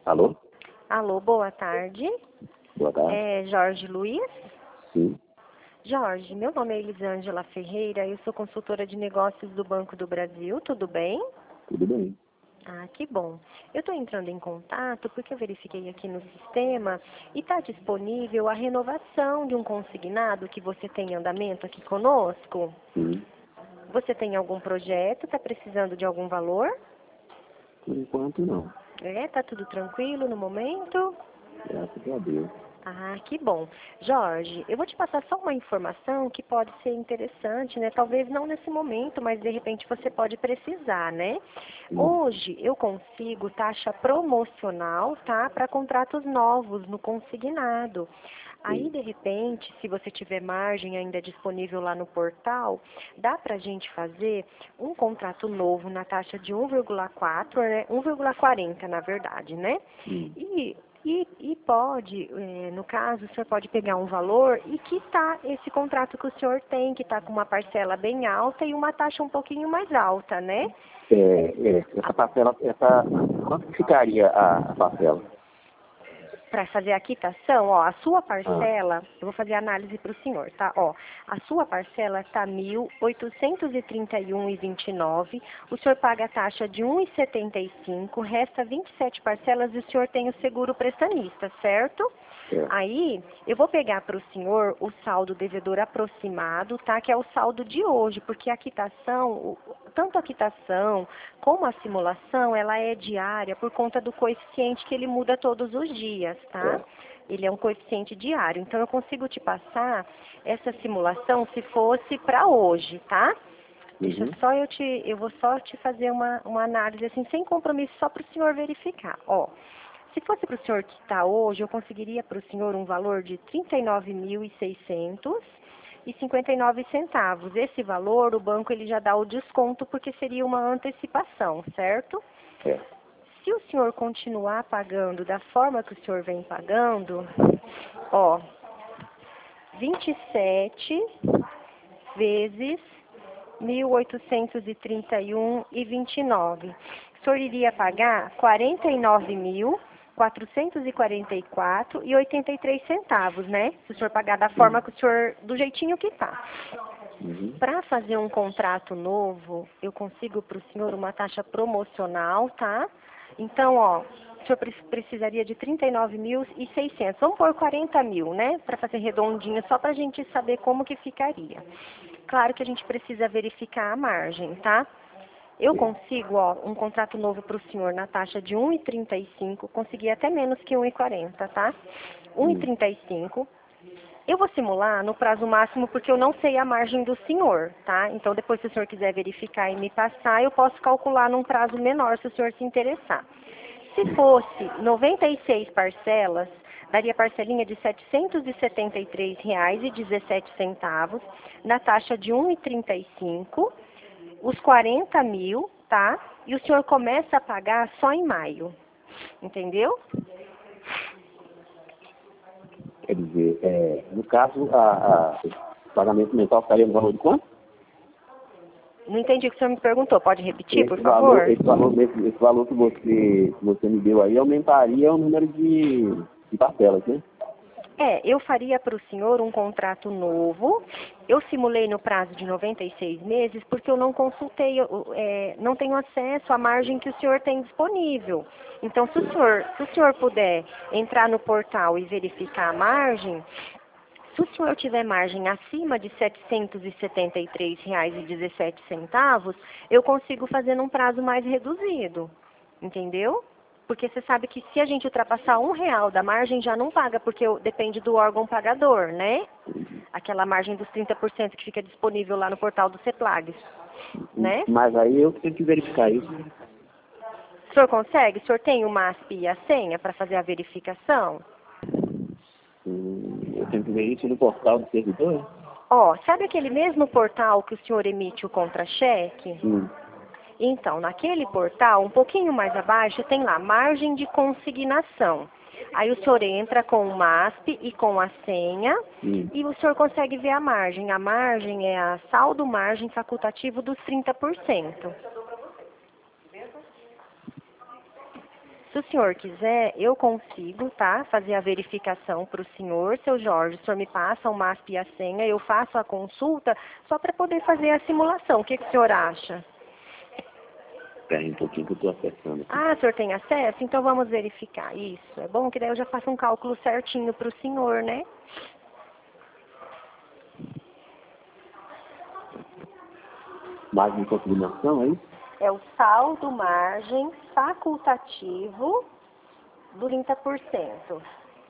Alô? Alô, boa tarde. Boa tarde. É Jorge Luiz? Sim, Jorge, meu nome é Elisângela Ferreira, eu sou consultora de negócios do Banco do Brasil, tudo bem? tudo bem. Ah, que bom. Eu estou entrando em contato porque eu verifiquei aqui no sistema e está disponível a renovação de um consignado que você tem em andamento aqui conosco. Sim, Você tem algum projeto? Está precisando de algum valor? por enquanto não. Tá tudo tranquilo no momento? Graças a Deus. Ah, que bom. Jorge, eu vou te passar só uma informação que pode ser interessante, né? Talvez não nesse momento, mas de repente você pode precisar, né? Hoje eu consigo taxa promocional, tá? Para contratos novos no consignado. Aí, de repente, se você tiver margem ainda disponível lá no portal, dá para a gente fazer um contrato novo na taxa de 1,4, né? 1,40 na verdade, né? E pode, no caso, o senhor pode pegar um valor e quitar esse contrato que o senhor tem, que está com uma parcela bem alta e uma taxa um pouquinho mais alta, né? Essa parcela, quanto que ficaria a parcela? Para fazer a quitação, ó, a sua parcela, eu vou fazer a análise para o senhor, tá? Ó, a sua parcela está R$ 1.831,29, o senhor paga a taxa de R$ 1,75, resta 27 parcelas e o senhor tem o seguro prestamista, certo? Aí, eu vou pegar para o senhor o saldo devedor aproximado, tá? Que é o saldo de hoje, porque a quitação, tanto a quitação como a simulação, ela é diária por conta do coeficiente que ele muda todos os dias, tá? Ele é um coeficiente diário. Então, eu consigo te passar essa simulação se fosse para hoje, tá? Deixa só eu vou só te fazer uma análise assim, sem compromisso, só para o senhor verificar. Ó, se fosse para o senhor quitar hoje, eu conseguiria para o senhor um valor de R$ 39.600,59. Esse valor, o banco ele já dá o desconto porque seria uma antecipação, certo? Se o senhor continuar pagando da forma que o senhor vem pagando, ó, 27 vezes 1.831,29. O senhor iria pagar R$ 49.444,83, né? Se o senhor pagar da forma que o senhor, do jeitinho que tá. Para fazer um contrato novo, eu consigo para o senhor uma taxa promocional, tá? Então, ó, o senhor precisaria de 39.600. Vamos pôr 40 mil, né? Para fazer redondinho, só para a gente saber como que ficaria. Claro que a gente precisa verificar a margem, tá? Eu consigo, ó, um contrato novo para o senhor na taxa de 1,35, consegui até menos que 1,40, tá? 1,35. Eu vou simular no prazo máximo porque eu não sei a margem do senhor, tá? Então, depois, se o senhor quiser verificar e me passar, eu posso calcular num prazo menor, se o senhor se interessar. Se fosse 96 parcelas, daria parcelinha de R$ 773,17 na taxa de 1,35, os 40 mil, tá? E o senhor começa a pagar só em maio, entendeu? Quer dizer, no caso, o pagamento mental ficaria no valor de quanto? Não entendi o que o senhor me perguntou. Pode repetir, por favor? Esse valor que você me deu aí aumentaria o número de parcelas, né? Eu faria para o senhor um contrato novo. Eu simulei no prazo de 96 meses porque eu não consultei, não tenho acesso à margem que o senhor tem disponível. Então, se o senhor puder entrar no portal e verificar a margem, se o senhor tiver margem acima de R$ 773,17, eu consigo fazer num prazo mais reduzido, entendeu? Porque você sabe que se a gente ultrapassar R$ 1 da margem, já não paga, porque depende do órgão pagador, né? Aquela margem dos 30% que fica disponível lá no portal do CEPLAG, né? Mas aí eu tenho que verificar isso. O senhor consegue? O senhor tem o MASP e a senha para fazer a verificação? Eu tenho que ver isso no portal do servidor? Ó, sabe aquele mesmo portal que o senhor emite o contra-cheque? Então, naquele portal, um pouquinho mais abaixo, tem lá, margem de consignação. Aí o senhor entra com o MASP e com a senha e o senhor consegue ver a margem. A margem é a saldo margem facultativo dos 30%. Se o senhor quiser, eu consigo, tá? Fazer a verificação para o senhor, seu Jorge. O senhor me passa o MASP e a senha, eu faço a consulta só para poder fazer a simulação. O que o senhor acha? Espera aí um pouquinho que eu estou acessando aqui. Ah, o senhor tem acesso? Então vamos verificar. Isso, é bom que daí eu já faço um cálculo certinho para o senhor, né? Margem de consignação, é isso? É o saldo margem facultativo do 30%.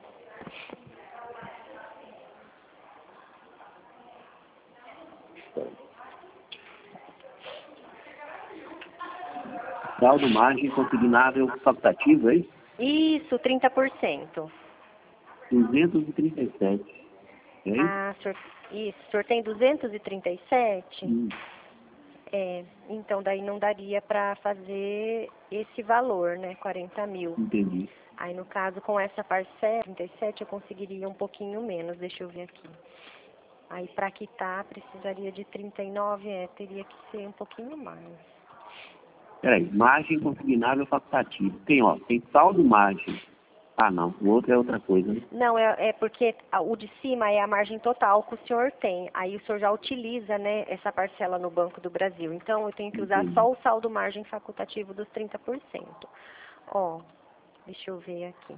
Saldo margem consignável facultativo, é isso? Isso, 30%. 237. É isso? Ah, isso, o senhor tem 237? É, então daí não daria para fazer esse valor, né, 40 mil. Entendi. Aí no caso com essa parcela, 37, eu conseguiria um pouquinho menos, deixa eu ver aqui. Aí para quitar precisaria de 39, teria que ser um pouquinho mais. Peraí, margem consignável facultativo. Tem saldo margem. Ah, não, o outro é outra coisa, né? Não, é porque o de cima é a margem total que o senhor tem. Aí o senhor já utiliza, né, essa parcela no Banco do Brasil. Então eu tenho que usar só o saldo margem facultativo dos 30%. Ó, deixa eu ver aqui.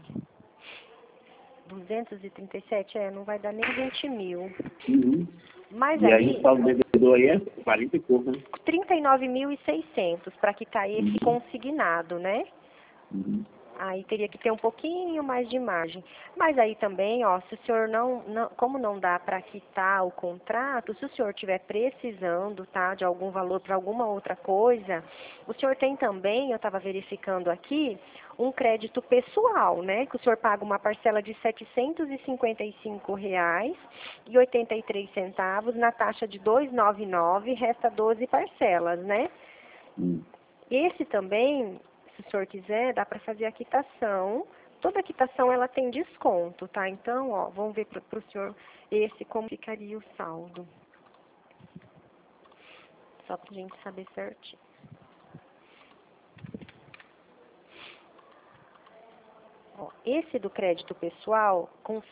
237, não vai dar nem 20 mil. Uhum. Mas E aí o saldo devedor aí é 40 e pouco, né? 39.600 para quitar esse consignado, né? Uhum. Aí teria que ter um pouquinho mais de margem. Mas aí também, ó, se o senhor como não dá para quitar o contrato, se o senhor estiver precisando, tá, de algum valor para alguma outra coisa, o senhor tem também, eu estava verificando aqui, um crédito pessoal, né, que o senhor paga uma parcela de R$ 755,83 na taxa de 299, resta 12 parcelas, né? Esse também, se o senhor quiser, dá para fazer a quitação. Toda quitação ela tem desconto, tá? Então, ó, vamos ver para o senhor esse como ficaria o saldo. Só para a gente saber certinho. Ó, esse do crédito pessoal, com R$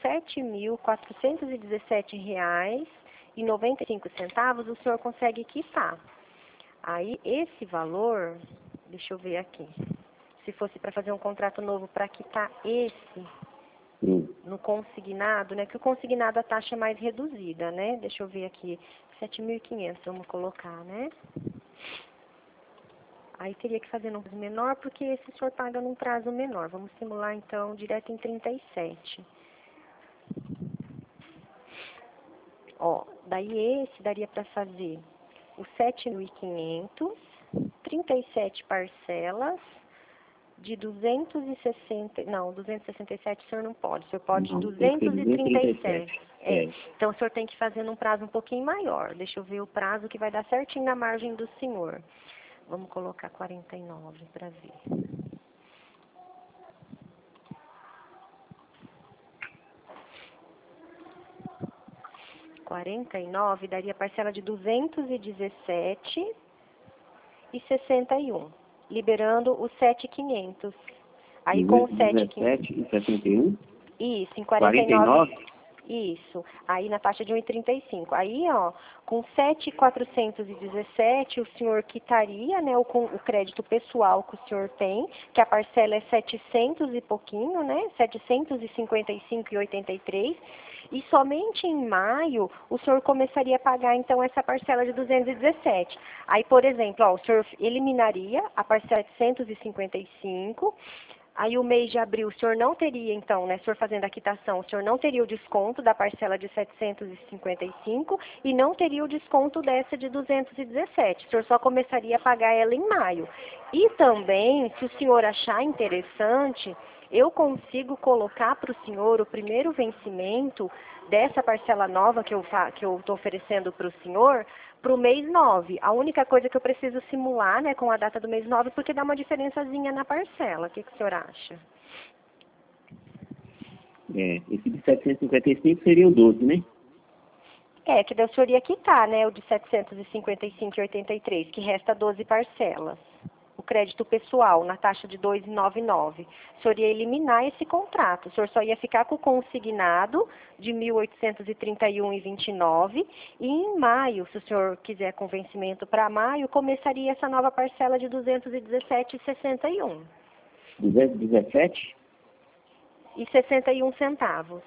7.417,95, o senhor consegue quitar. Aí, esse valor, deixa eu ver aqui. Se fosse para fazer um contrato novo para quitar esse no consignado, né? Que o consignado a taxa é mais reduzida, né? Deixa eu ver aqui. 7.500, vamos colocar, né? Aí teria que fazer num prazo menor, porque esse o senhor paga num prazo menor. Vamos simular, então, direto em 37. Ó, daí esse daria para fazer os 7.500, 37 parcelas de 267, o senhor não pode, o senhor pode Não, 237. Então o senhor tem que fazer num prazo um pouquinho maior. Deixa eu ver o prazo que vai dar certinho na margem do senhor. Vamos colocar 49 para ver. R$ 49 daria parcela de 217,61, liberando os 7.500. Aí com os 7.500. Isso, em 49. Isso. Aí na taxa de 1,35. Aí, ó, com 7.417 o senhor quitaria, né, o crédito pessoal que o senhor tem, que a parcela é 700 e pouquinho, né, 755,83. E somente em maio o senhor começaria a pagar, então, essa parcela de 217. Aí, por exemplo, ó, o senhor eliminaria a parcela de 155. Aí o mês de abril o senhor não teria, então, né, o senhor fazendo a quitação, o senhor não teria o desconto da parcela de 755 e não teria o desconto dessa de 217. O senhor só começaria a pagar ela em maio. E também, se o senhor achar interessante, eu consigo colocar para o senhor o primeiro vencimento dessa parcela nova que eu estou oferecendo para o senhor, para o mês 9. A única coisa que eu preciso simular, né, com a data do mês 9, porque dá uma diferençazinha na parcela. O que o senhor acha? Esse de 755 seria o 12, né? Que daí o senhor ia quitar, né, o de 755,83, que resta 12 parcelas. crédito pessoal na taxa de 2,99, o senhor ia eliminar esse contrato. O senhor só ia ficar com o consignado de 1.831,29 e em maio, se o senhor quiser com vencimento para maio, começaria essa nova parcela de 217,61. 217? E 61 centavos.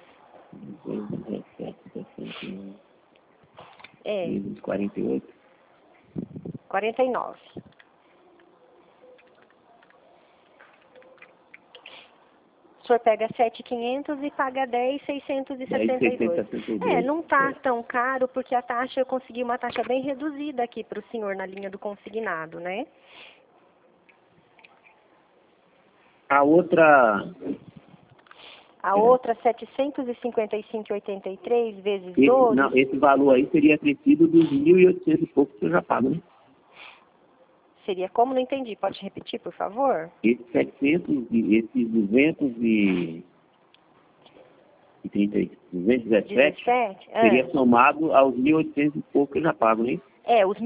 217,61. É. 48. 49. O senhor pega 7.500 e paga 10.662. É, não tá tão caro porque a taxa, eu consegui uma taxa bem reduzida aqui para o senhor na linha do consignado, né? A outra... A outra, 755,83 vezes 12. Não, esse valor aí seria acrescido dos 1.800 e pouco que eu já pago, né? Seria como? Não entendi. Pode repetir, por favor? Esses 700 e esses 217 seria somado aos 1.800 e pouco que eu já pago, né? É, os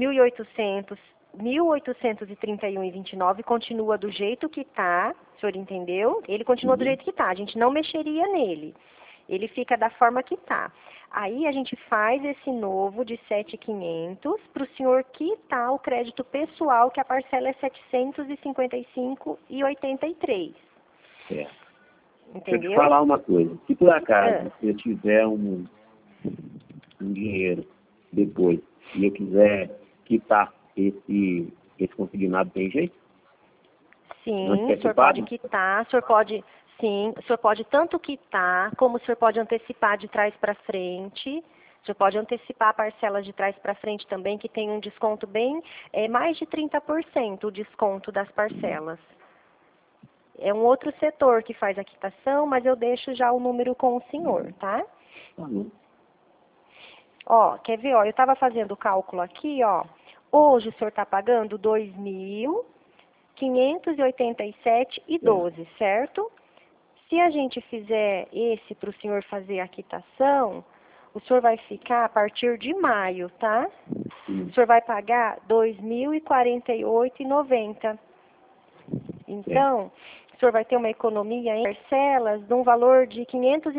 1.831,29 continua do jeito que está, o senhor entendeu? Ele continua do jeito que está, a gente não mexeria nele. Ele fica da forma que está. Aí a gente faz esse novo de 7.500 para o senhor quitar o crédito pessoal, que a parcela é 755,83. É. Entendeu? Deixa eu te falar uma coisa. Se por acaso eu tiver um dinheiro depois e eu quiser quitar esse consignado, tem jeito? Sim, o senhor pode quitar, o senhor pode... Sim, o senhor pode tanto quitar, como o senhor pode antecipar de trás para frente. O senhor pode antecipar a parcela de trás para frente também, que tem um desconto bem, mais de 30% o desconto das parcelas. É um outro setor que faz a quitação, mas eu deixo já o número com o senhor, tá? Ó, quer ver, ó, eu estava fazendo o cálculo aqui, ó. Hoje o senhor está pagando 2.587,12, certo? Se a gente fizer esse para o senhor fazer a quitação, o senhor vai ficar a partir de maio, tá? O senhor vai pagar R$ 2.048,90. Então, o senhor vai ter uma economia em parcelas de um valor de R$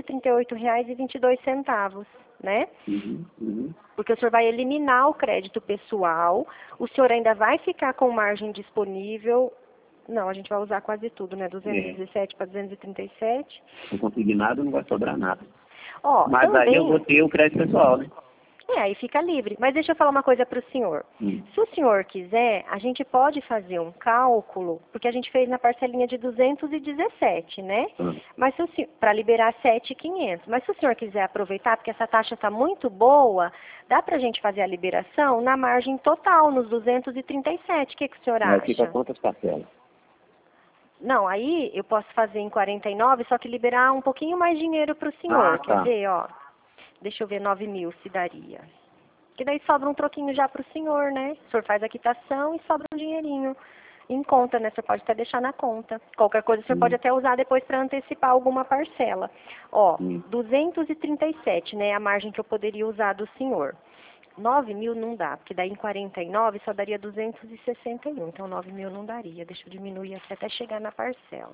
538,22, né? Porque o senhor vai eliminar o crédito pessoal, o senhor ainda vai ficar com margem disponível. Não, a gente vai usar quase tudo, né? 217 para 237. O consignado não vai sobrar nada. Ó, mas também, aí eu vou ter o crédito pessoal, né? Aí fica livre. Mas deixa eu falar uma coisa para o senhor. Se o senhor quiser, a gente pode fazer um cálculo, porque a gente fez na parcelinha de 217, né? Mas para liberar 7.500. Mas se o senhor quiser aproveitar, porque essa taxa está muito boa, dá para a gente fazer a liberação na margem total, nos 237. O que o senhor acha? Fica quantas parcelas? Não, aí eu posso fazer em 49, só que liberar um pouquinho mais dinheiro para o senhor. Quer ver, ó? Deixa eu ver 9.000 se daria. Que daí sobra um troquinho já para o senhor, né? O senhor faz a quitação e sobra um dinheirinho em conta, né? O senhor pode até deixar na conta. Qualquer coisa o senhor pode até usar depois para antecipar alguma parcela. Ó, 237, né? A margem que eu poderia usar do senhor. 9.000 não dá, porque daí em 49 só daria 261. Então 9.000 não daria. Deixa eu diminuir aqui até chegar na parcela.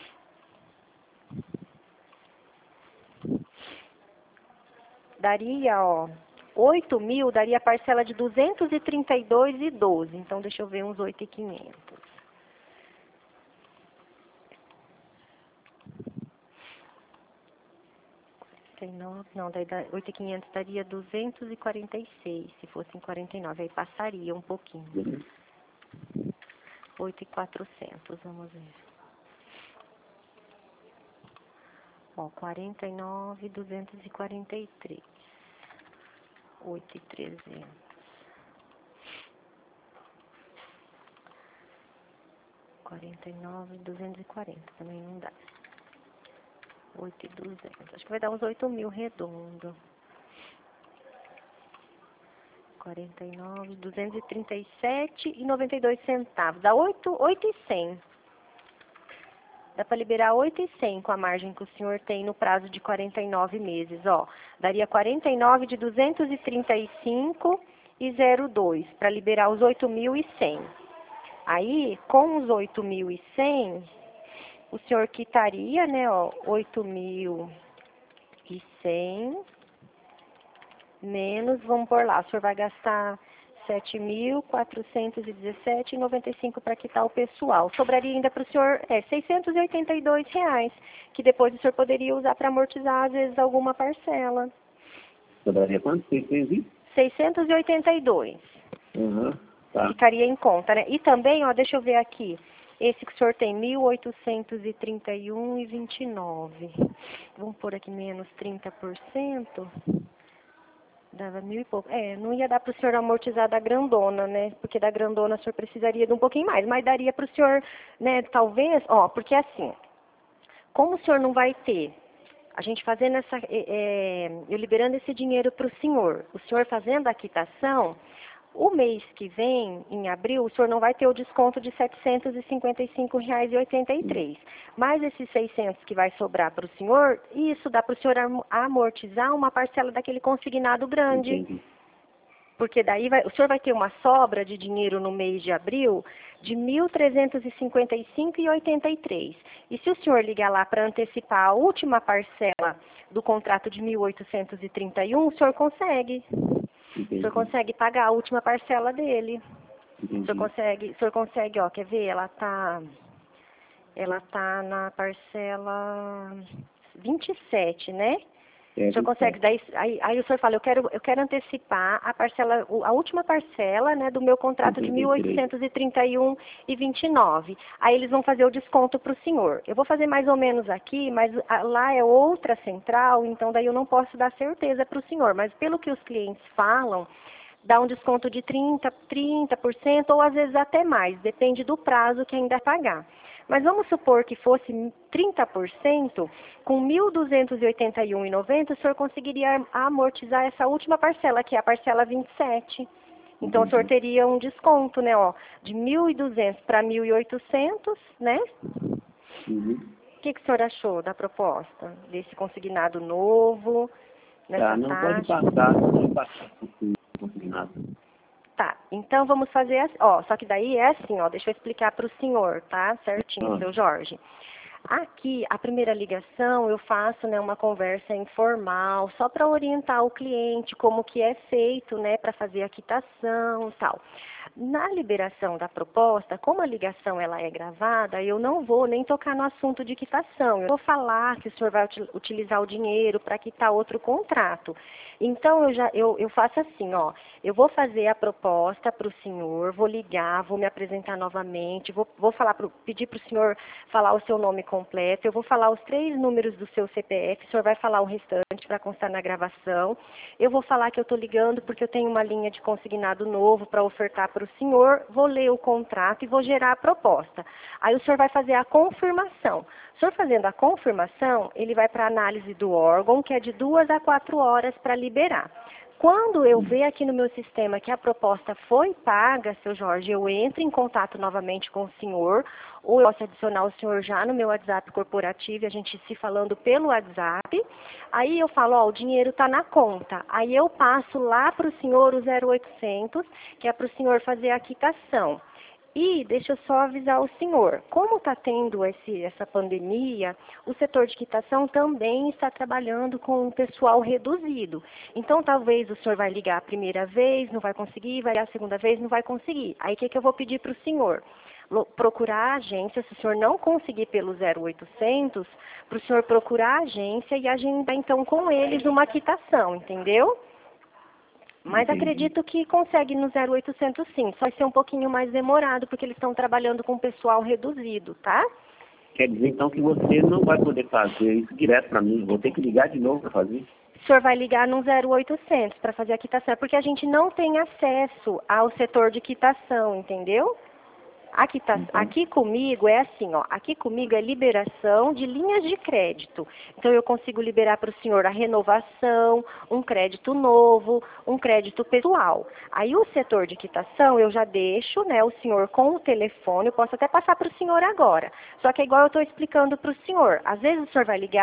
Daria, ó, 8.000 daria a parcela de 232,12. Então deixa eu ver uns 8.500. Não, daí 8.500 daria 246, se fosse em 49, aí passaria um pouquinho. 8.400, vamos ver. Ó, 49.243. 8.300. 49.240, também não dá. 8.200. Acho que vai dar uns 8.000 redondo. 49.237,92 centavos. Dá 8.100. Dá para liberar 8.100 com a margem que o senhor tem no prazo de 49 meses, ó. Daria 49 de 235,02 para liberar os 8.100. Aí, com os 8.100, o senhor quitaria, né, ó, 8.100 menos, vamos por lá, o senhor vai gastar 7.417,95 para quitar o pessoal. Sobraria ainda para o senhor R$ 682, que depois o senhor poderia usar para amortizar, às vezes, alguma parcela. Sobraria quanto? 682. Tá. Ficaria em conta, né? E também, ó, deixa eu ver aqui. Esse que o senhor tem, 1.831,29. Vamos pôr aqui menos 30%. Dava 1.000 e pouco. Não ia dar para o senhor amortizar da grandona, né? Porque da grandona o senhor precisaria de um pouquinho mais. Mas daria para o senhor, né, talvez, ó, porque assim, como o senhor não vai ter, a gente fazendo eu liberando esse dinheiro para o senhor fazendo a quitação, o mês que vem, em abril, o senhor não vai ter o desconto de R$ 755,83. Mais esses 600 que vai sobrar para o senhor, isso dá para o senhor amortizar uma parcela daquele consignado grande. Entendi. Porque daí o senhor vai ter uma sobra de dinheiro no mês de abril de R$ 1.355,83. E se o senhor ligar lá para antecipar a última parcela do contrato de 1.831, o senhor consegue. Entendi. O senhor consegue pagar a última parcela dele. Entendi. O senhor consegue, ó, quer ver? Ela tá na parcela 27, né? O senhor consegue, daí, aí o senhor fala, eu quero antecipar a parcela, a última parcela, né, do meu contrato de 1.831,29. Aí eles vão fazer o desconto para o senhor. Eu vou fazer mais ou menos aqui, mas lá é outra central, então daí eu não posso dar certeza para o senhor. Mas pelo que os clientes falam, dá um desconto de 30% ou às vezes até mais, depende do prazo que ainda pagar. Mas vamos supor que fosse 30%, com R$ 1.281,90, o senhor conseguiria amortizar essa última parcela, que é a parcela 27. Então, o senhor teria um desconto, né, ó, de 1.200 para 1.800, né? O que o senhor achou da proposta, desse consignado novo, nessa taxa? Pode passar o consignado. Tá, então vamos fazer assim, ó, só que daí é assim, ó, deixa eu explicar para o senhor, tá? Certinho, seu Jorge. Aqui, a primeira ligação, eu faço, né, uma conversa informal, só para orientar o cliente como que é feito, né, para fazer a quitação e tal. Na liberação da proposta, como a ligação ela é gravada, eu não vou nem tocar no assunto de quitação. Eu vou falar que o senhor vai utilizar o dinheiro para quitar outro contrato. Então, eu faço assim, ó, eu vou fazer a proposta para o senhor, vou ligar, vou me apresentar novamente, vou pedir para o senhor falar o seu nome completo, eu vou falar os 3 números do seu CPF, o senhor vai falar o restante para constar na gravação. Eu vou falar que eu estou ligando porque eu tenho uma linha de consignado novo para ofertar para o senhor, vou ler o contrato e vou gerar a proposta. Aí o senhor vai fazer a confirmação. O senhor fazendo a confirmação, ele vai para a análise do órgão, que é de 2 a 4 horas para liberar. Quando eu ver aqui no meu sistema que a proposta foi paga, seu Jorge, eu entro em contato novamente com o senhor, ou eu posso adicionar o senhor já no meu WhatsApp corporativo, a gente se falando pelo WhatsApp. Aí eu falo, ó, o dinheiro está na conta. Aí eu passo lá para o senhor o 0800, que é para o senhor fazer a quitação. E deixa eu só avisar o senhor, como está tendo essa pandemia, o setor de quitação também está trabalhando com um pessoal reduzido. Então, talvez o senhor vai ligar a primeira vez, não vai conseguir, vai ligar a segunda vez, não vai conseguir. Aí, o que eu vou pedir para o senhor? Procurar a agência, se o senhor não conseguir pelo 0800, para o senhor procurar a agência e agendar, então, com eles uma quitação, entendeu? Mas acredito que consegue no 0800 sim, só vai ser um pouquinho mais demorado, porque eles estão trabalhando com pessoal reduzido, tá? Quer dizer, então, que você não vai poder fazer isso direto para mim, vou ter que ligar de novo para fazer? O senhor vai ligar no 0800 para fazer a quitação, porque a gente não tem acesso ao setor de quitação, entendeu? Aqui comigo é assim, ó, aqui comigo é liberação de linhas de crédito. Então eu consigo liberar para o senhor a renovação, um crédito novo, um crédito pessoal. Aí o setor de quitação eu já deixo, né, o senhor com o telefone, eu posso até passar para o senhor agora. Só que é igual eu estou explicando para o senhor. Às vezes o senhor vai ligar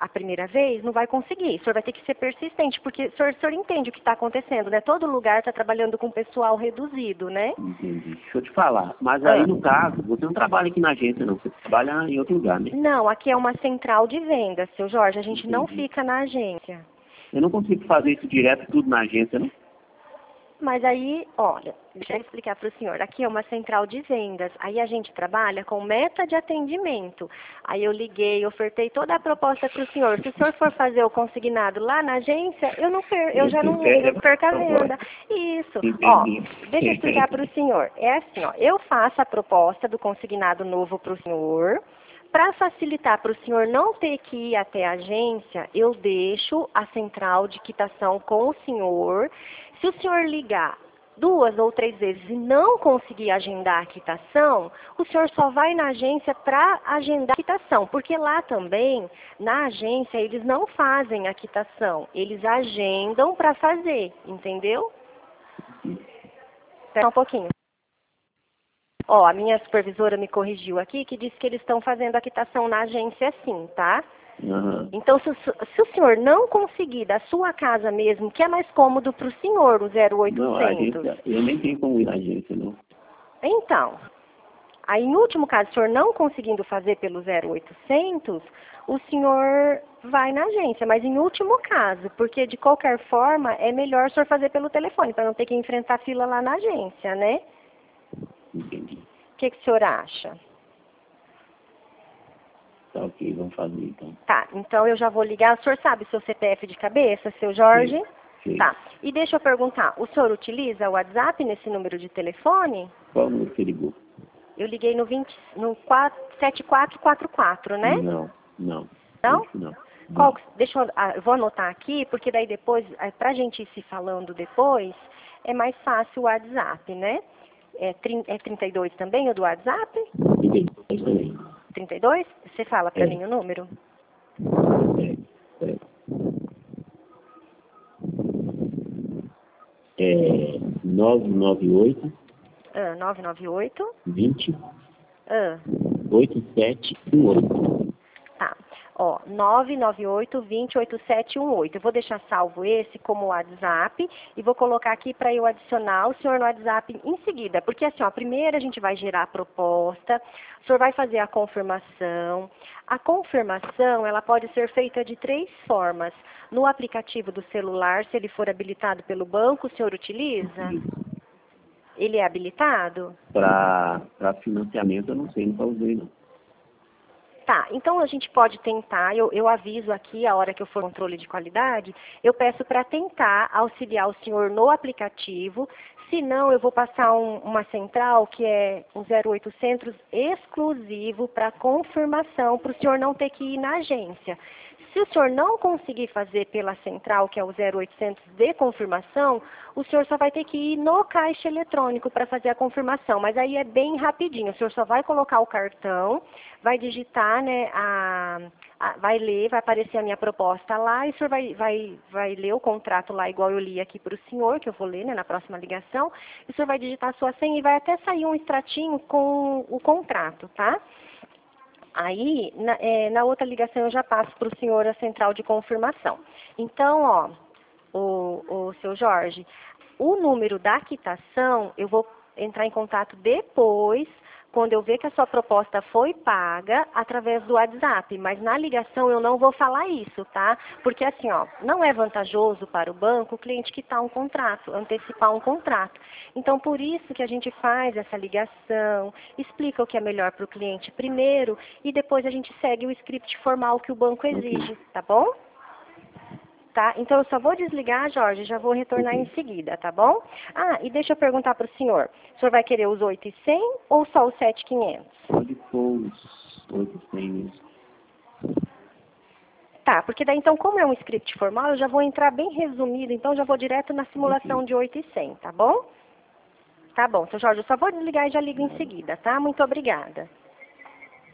a primeira vez, não vai conseguir. O senhor vai ter que ser persistente, porque o senhor entende o que está acontecendo, né? Todo lugar está trabalhando com pessoal reduzido, né? Entendi. Deixa eu te falar. Mas aí, no caso, você não trabalha aqui na agência, não. Você trabalha em outro lugar, né? Não, aqui é uma central de vendas, seu Jorge. A gente não Entendi. fica na agência. Eu não consigo fazer isso direto, tudo na agência, não? Mas aí, olha, deixa eu explicar para o senhor. Aqui é uma central de vendas. Aí a gente trabalha com meta de atendimento. Aí eu liguei, ofertei toda a proposta para o senhor. Se o senhor for fazer o consignado lá na agência, eu já não perco a venda. Isso. Ó, deixa eu explicar para o senhor. É assim, ó, eu faço a proposta do consignado novo para o senhor. Para facilitar para o senhor não ter que ir até a agência, eu deixo a central de quitação com o senhor. Se o senhor ligar 2 ou 3 vezes e não conseguir agendar a quitação, o senhor só vai na agência para agendar a quitação, porque lá também, na agência, eles não fazem a quitação, eles agendam para fazer, entendeu? Espera um pouquinho. Ó, a minha supervisora me corrigiu aqui, que disse que eles estão fazendo a quitação na agência sim, tá? Uhum. Então, se o senhor não conseguir da sua casa mesmo, que é mais cômodo para o senhor, o 0800... Não, a agência, eu nem tenho como ir na agência, não. Então, aí em último caso, o senhor não conseguindo fazer pelo 0800, o senhor vai na agência, mas em último caso, porque de qualquer forma é melhor o senhor fazer pelo telefone, para não ter que enfrentar fila lá na agência, né? Entendi. O que o senhor acha? Tá ok, vamos fazer então. Tá, então eu já vou ligar. O senhor sabe o seu CPF de cabeça, seu Jorge? Sim, sim. Tá. E deixa eu perguntar, o senhor utiliza o WhatsApp nesse número de telefone? Qual número você ligou? Eu liguei no 7444, né? Não, não. Não? Não. Deixa eu vou anotar aqui, porque daí depois, pra gente ir se falando depois, é mais fácil o WhatsApp, né? É 32 também o do WhatsApp? 32 também. 32? Você fala pra mim o número? É 998 998 20 8718. Tá. Ó, 998-20-8718. Eu vou deixar salvo esse como WhatsApp e vou colocar aqui para eu adicionar o senhor no WhatsApp em seguida. Porque assim, ó, primeiro a gente vai gerar a proposta, o senhor vai fazer a confirmação. A confirmação, ela pode ser feita de 3 formas. No aplicativo do celular, se ele for habilitado pelo banco, o senhor utiliza? Ele é habilitado? Para financiamento eu não sei, nunca usei não. Tá, então a gente pode tentar, eu aviso aqui a hora que eu for controle de qualidade, eu peço para tentar auxiliar o senhor no aplicativo, se não eu vou passar uma central que é um 0800 exclusivo para confirmação, para o senhor não ter que ir na agência. Se o senhor não conseguir fazer pela central, que é o 0800 de confirmação, o senhor só vai ter que ir no caixa eletrônico para fazer a confirmação. Mas aí é bem rapidinho. O senhor só vai colocar o cartão, vai digitar, né, vai ler, vai aparecer a minha proposta lá, e o senhor vai ler o contrato lá, igual eu li aqui para o senhor, que eu vou ler, né, na próxima ligação. E o senhor vai digitar a sua senha e vai até sair um extratinho com o contrato, tá? Aí, na outra ligação, eu já passo para o senhor a central de confirmação. Então, ó, o seu Jorge, o número da quitação, eu vou entrar em contato depois, quando eu ver que a sua proposta foi paga, através do WhatsApp. Mas na ligação eu não vou falar isso, tá? Porque assim, ó, não é vantajoso para o banco o cliente quitar um contrato, antecipar um contrato. Então, por isso que a gente faz essa ligação, explica o que é melhor para o cliente primeiro e depois a gente segue o script formal que o banco exige, tá bom? Tá? Então, eu só vou desligar, Jorge, já vou retornar em seguida, tá bom? Ah, e deixa eu perguntar para o senhor vai querer os 8,100 ou só os 7,500? Pode pôr os 8,100 mesmo. Tá, porque daí então, como é um script formal, eu já vou entrar bem resumido, então já vou direto na simulação de 8,100, tá bom? Tá bom, seu Jorge, eu só vou desligar e já ligo em seguida, tá? Muito obrigada.